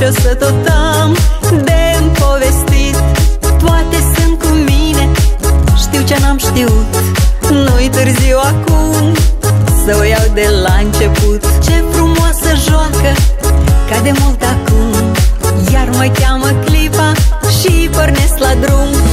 o să tot am de-mi povestit. Toate sunt cu mine, știu ce n-am știut. Nu-i târziu acum să o iau de la început. Ce frumoasă joacă, ca de mult acum. Iar mă cheamă clipa și pornesc la drum.